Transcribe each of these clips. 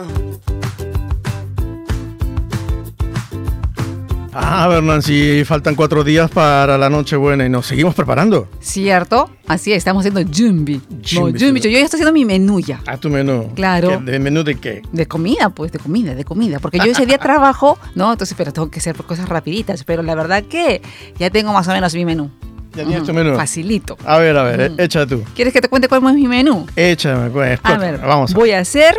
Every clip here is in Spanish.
Ah, Bernan, si faltan 4 días para la Nochebuena y nos seguimos preparando. ¿Cierto? Así es, estamos haciendo Jumbi. Jumbi, Yo ya estoy haciendo mi menú ya. ¿A tu menú? Claro. ¿De menú de qué? De comida, pues, de comida. Porque yo ese día trabajo, ¿no? Entonces, pero tengo que hacer cosas rapiditas. Pero la verdad que ya tengo más o menos mi menú. ¿Ya tienes tu menú? Facilito. A ver, echa tú. ¿Quieres que te cuente cuál es mi menú? Échame, pues. A ver, vamos. Voy a hacer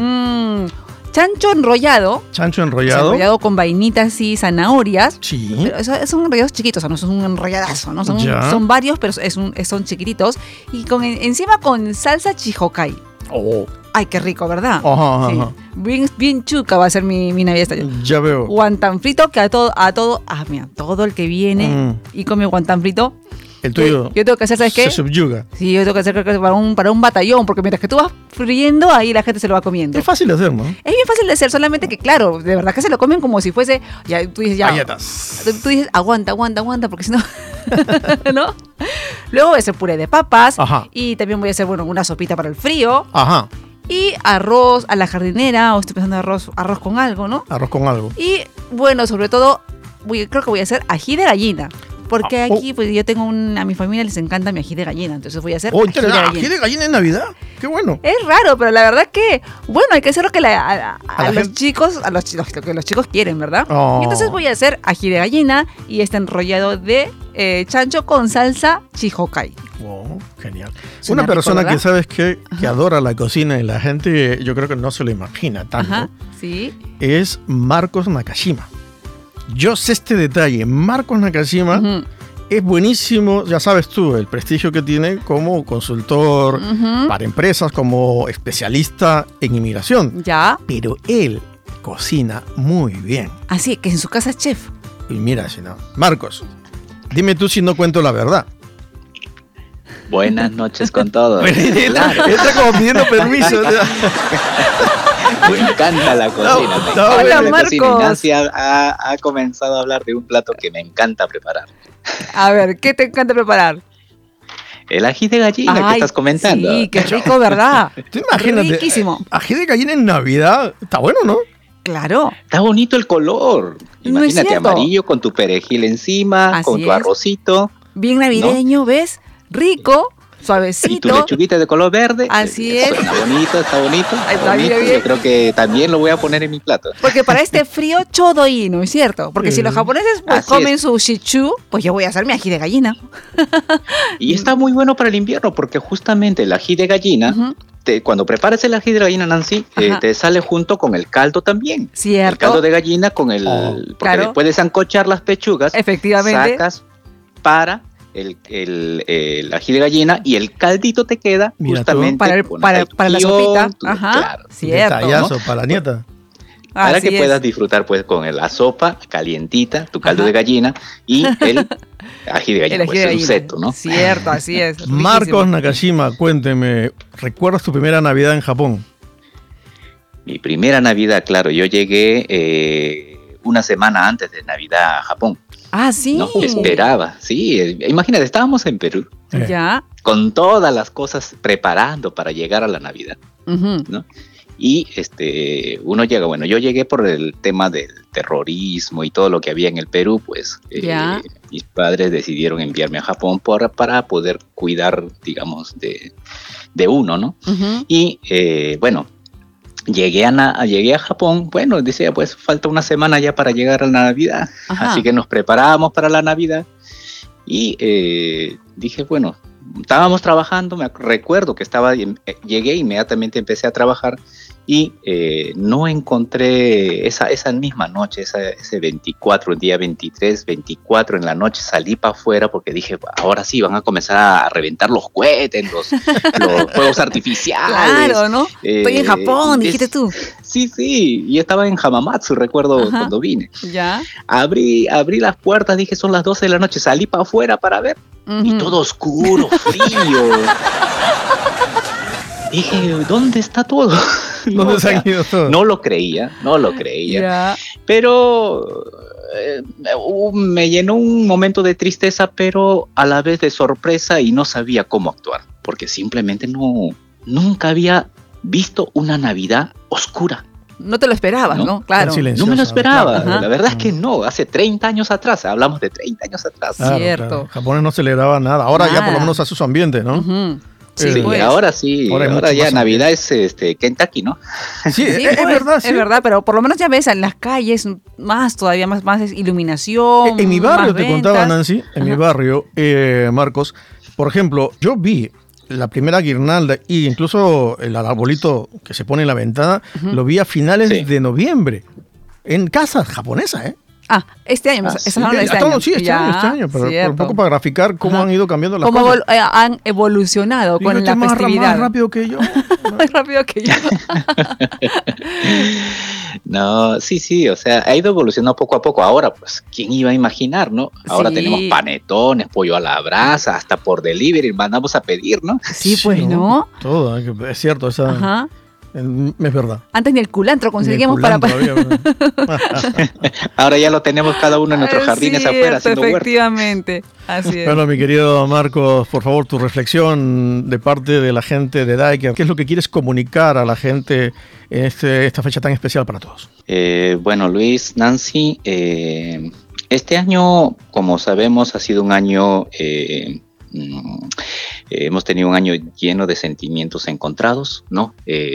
chancho enrollado. Chancho enrollado. Enrollado con vainitas y zanahorias. Sí. Pero son enrollados chiquitos, o sea, no es un enrolladazo, ¿no? Son varios, pero son chiquititos. Y encima con salsa chihokai. Oh. Ay, qué rico, ¿verdad? Ajá. Sí. Bien chuca va a ser mi Navidad esta. Ya veo. Guantán frito que mira, todo el que viene y come guantán frito. El tuyo. Yo tengo que hacer, ¿sabes qué? Se subyuga. Sí, yo tengo que hacer para un batallón, porque mientras que tú vas friendo, ahí la gente se lo va comiendo. Es fácil de hacer, ¿no? Es bien fácil de hacer, solamente que, claro, de verdad que se lo comen como si fuese. Ya, tú dices, ya. Galletas. Tú dices, aguanta, porque si no. ¿No? Luego voy a hacer puré de papas. Ajá. Y también voy a hacer, una sopita para el frío. Ajá. Y arroz a la jardinera, o estoy pensando arroz con algo, ¿no? Arroz con algo. Y, sobre todo, creo que voy a hacer ají de gallina. Porque aquí, pues yo tengo a mi familia les encanta mi ají de gallina, entonces voy a hacer ají de gallina. ¿Ají de gallina en Navidad? ¡Qué bueno! Es raro, pero la verdad que, hay que hacer lo que a los chicos, lo que los chicos quieren, ¿verdad? Oh. Y entonces voy a hacer ají de gallina y enrollado de chancho con salsa chihokai. Wow, genial. Suena Una persona rico, que sabes que adora la cocina y la gente, yo creo que no se lo imagina tanto, Ajá, sí. es Marcos Nakashima. Yo sé este detalle. Marcos Nakashima es buenísimo, ya sabes tú, el prestigio que tiene como consultor para empresas, como especialista en inmigración. Ya. Pero él cocina muy bien. Así que en su casa es chef. Y mira, si no. Marcos, dime tú si no cuento la verdad. Buenas noches con todos. Claro. Entra como pidiendo permiso. Me encanta la cocina. Hola, Marcos. Ignacy ha comenzado a hablar de un plato que me encanta preparar. A ver, ¿qué te encanta preparar? El ají de gallina que estás comentando. Sí, qué rico, ¿verdad? Tú imagínate, riquísimo. Ají de gallina en Navidad, está bueno, ¿no? Claro. Está bonito el color. No es Imagínate cierto. amarillo con tu perejil encima, Así con tu es. arrocito. Bien navideño, ¿ves? Rico, Y tu suavecito. lechuguita de color verde. Así es. Suena bonito, está bonito. Ahí está, bonito. bien. Yo creo que también lo voy a poner en mi plato. Porque para este frío, chodoí, ¿no es cierto? Porque si los japoneses Así comen es. su shichu, pues yo voy a hacer mi ají de gallina. Y está muy bueno para el invierno porque justamente el ají de gallina, cuando preparas el ají de gallina, Nancy, te sale junto con el caldo también. Cierto. El caldo de gallina con el... porque claro. después de sancochar las pechugas, Efectivamente. sacas para el ají de gallina y el caldito te queda Mira tú. justamente Para la sopita. Ajá. Claro, Cierto. Detallazo ¿no? para la nieta. para Así que es. puedas disfrutar pues con la sopa calientita, tu caldo Ajá. de gallina y el ají de gallina, El ají pues de es un gallina. seto, ¿no? Cierto, así es. Marcos Riquísimo. Nakashima, cuénteme, ¿recuerdas tu primera Navidad en Japón? Mi primera Navidad, claro, yo llegué una semana antes de Navidad a Japón. Ah, sí. No esperaba, sí. Imagínate, estábamos en Perú Ya. con todas las cosas preparando para llegar a la Navidad, Ujú. ¿no? Y uno llega, bueno, yo llegué por el tema del terrorismo y todo lo que había en el Perú, pues Ya. mis padres decidieron enviarme a Japón para poder cuidar, digamos, de uno, ¿no? Ujú. Y bueno, llegué a Japón, bueno, decía, pues falta una semana ya para llegar a la Navidad, Ajá. así que nos preparábamos para la Navidad y dije, bueno, estábamos trabajando, recuerdo que llegué inmediatamente, empecé a trabajar y no encontré esa misma noche, ese 24, el día 23, 24 en la noche, salí para afuera porque dije, ahora sí, van a comenzar a reventar los cohetes, los fuegos artificiales. Claro, ¿no? Estoy en Japón, dijiste tú. Sí, y estaba en Hamamatsu, recuerdo. Ajá. Cuando vine. Ya. Abrí las puertas, dije, son las 12 de la noche, salí para afuera para ver. Y Ujú. todo oscuro, frío. Dije, ¿dónde está todo? ¿Dónde se han ido todos? No lo creía. Ya. Pero me llenó un momento de tristeza, pero a la vez de sorpresa y no sabía cómo actuar, porque simplemente nunca había visto una Navidad oscura. No te lo esperabas, ¿no? Claro. No me lo esperaba. Claro. La verdad es que no. Hace 30 años atrás, hablamos de 30 años atrás. Claro, Cierto. Claro. Japón no celebraba nada. Ahora ya por lo menos hace su ambiente, ¿no? Uh-huh. Sí, pues. Ahora sí. Ahora ya Navidad es Kentucky, ¿no? Sí, sí, es verdad. Sí. Es verdad, pero por lo menos ya ves en las calles todavía más iluminación. En mi barrio, te ventas. contaba Nancy, mi barrio, Marcos, por ejemplo, yo vi la primera guirnalda e incluso el arbolito que se pone en la ventana, lo vi a finales de noviembre en casas japonesas, ¿eh? Este año, este año. Sí, este año, pero un poco para graficar cómo han ido cambiando las cosas. Cómo han evolucionado con la festividad. Más rápido que yo. Más rápido que yo. No, sí, o sea, ha ido evolucionando poco a poco. Ahora, pues, ¿quién iba a imaginar, no? Ahora tenemos panetones, pollo a la brasa, hasta por delivery, mandamos a pedir, ¿no? Sí, pues, ¿no? Todo, es cierto, esa... Es verdad. Antes ni el culantro conseguíamos para... Ahora ya lo tenemos cada uno en nuestros jardines afuera haciendo huerta. Efectivamente, así es. Bueno, mi querido Marcos, por favor, tu reflexión de parte de la gente de Daiker. ¿Qué es lo que quieres comunicar a la gente en esta fecha tan especial para todos? Bueno, Luis, Nancy, este año, como sabemos, ha sido un año... hemos tenido un año lleno de sentimientos encontrados, ¿no?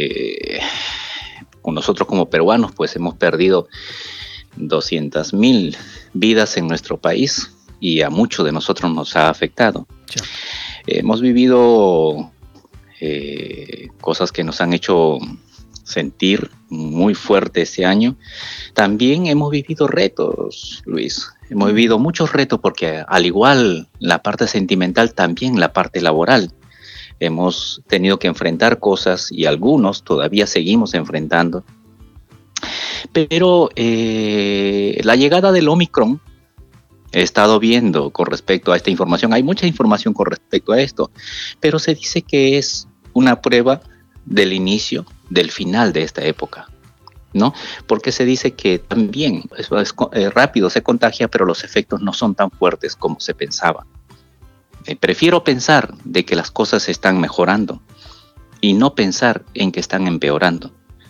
Nosotros como peruanos pues hemos perdido 200,000 vidas en nuestro país y a muchos de nosotros nos ha afectado. Sí. Hemos vivido cosas que nos han hecho sentir muy fuerte este año. También hemos vivido retos, Luis. Hemos vivido muchos retos porque al igual la parte sentimental, también la parte laboral. Hemos tenido que enfrentar cosas y algunos todavía seguimos enfrentando. Pero la llegada del Omicron, he estado viendo con respecto a esta información, hay mucha información con respecto a esto, pero se dice que es una prueba del inicio, del final de esta época, ¿no? Porque se dice que también es rápido, se contagia, pero los efectos no son tan fuertes como se pensaba. Prefiero pensar de que las cosas están mejorando y no pensar en que están empeorando.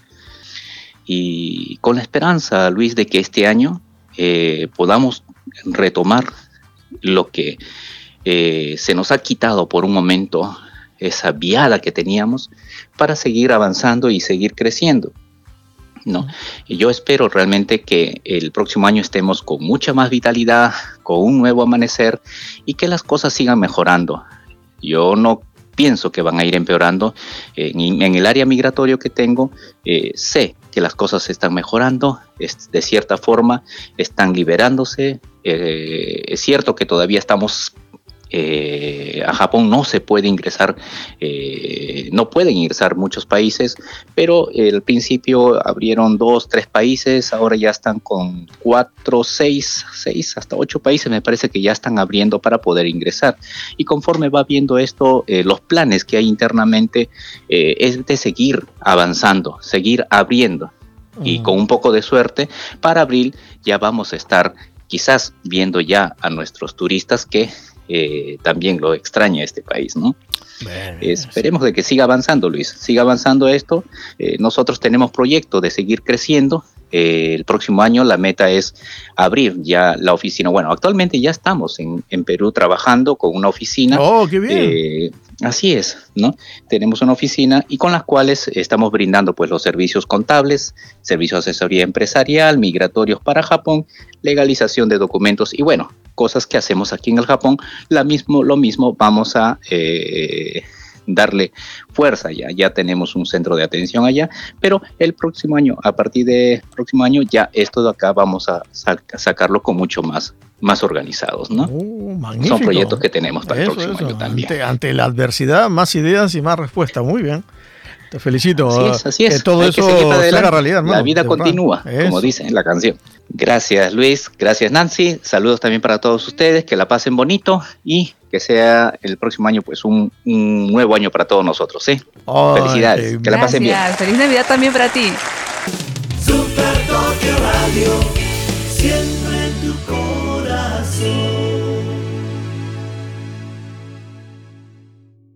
Y con la esperanza, Luis, de que este año podamos retomar lo que se nos ha quitado por un momento, esa viada que teníamos, para seguir avanzando y seguir creciendo, ¿no? Y yo espero realmente que el próximo año estemos con mucha más vitalidad, con un nuevo amanecer y que las cosas sigan mejorando. Yo no pienso que van a ir empeorando. En el área migratorio que tengo, sé que las cosas están mejorando, de cierta forma están liberándose. Es cierto que todavía estamos... a Japón no se puede ingresar, no pueden ingresar muchos países, pero al principio abrieron 2, 3 países, ahora ya están con 4, 6, hasta 8 países, me parece que ya están abriendo para poder ingresar. Y conforme va viendo esto, los planes que hay internamente es de seguir avanzando, seguir abriendo. Y con un poco de suerte, para abril ya vamos a estar quizás viendo ya a nuestros turistas que también lo extraña este país, ¿no? Esperemos de que siga avanzando, Luis, siga avanzando esto. Nosotros tenemos proyecto de seguir creciendo. El próximo año la meta es abrir ya la oficina. Bueno, actualmente ya estamos en Perú trabajando con una oficina. ¡Oh, qué bien! Así es, ¿no? Tenemos una oficina y con las cuales estamos brindando pues los servicios contables, servicios de asesoría empresarial, migratorios para Japón, legalización de documentos y bueno, cosas que hacemos aquí en el Japón. Lo mismo vamos a darle fuerza ya tenemos un centro de atención allá, pero el próximo año, a partir del próximo año, ya esto de acá vamos a sacarlo con mucho más organizados, ¿no? Magnífico. Son proyectos que tenemos para el próximo año también. Ante la adversidad, más ideas y más respuestas. Muy bien. Te felicito. Así es. Que todo eso se haga realidad, hermano. La vida continúa, como dice en la canción. Gracias, Luis. Gracias, Nancy. Saludos también para todos ustedes. Que la pasen bonito y que sea el próximo año pues un nuevo año para todos nosotros. Felicidades. Que la pasen bien. Feliz Navidad también para ti. Super Tokio Radio, siempre